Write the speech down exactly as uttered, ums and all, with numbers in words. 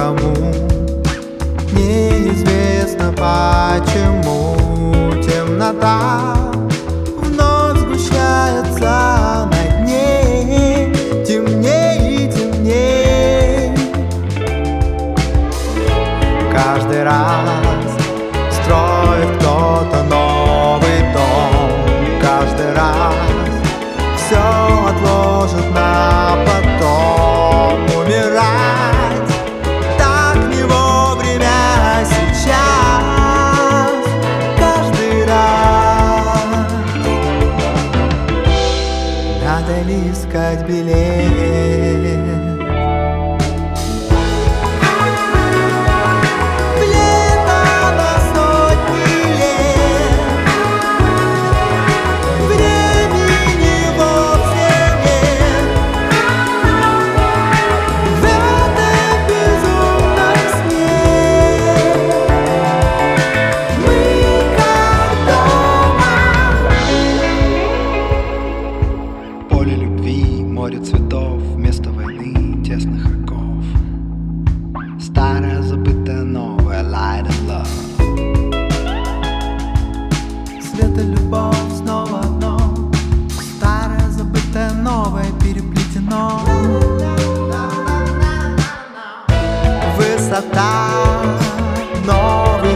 никому. Неизвестно почему темнота вновь сгущается на дне, темней и темней. Каждый раз строит кто-то новый дом, каждый раз все отложит на потом. Умирать так не вовремя сейчас, каждый раз. Надо ли искать билет? Море цветов вместо войны, тесных оков. Старое, забытое, новое, light and love. Свет и любовь снова одно, старое, забытое, новое переплетено. Высота, новый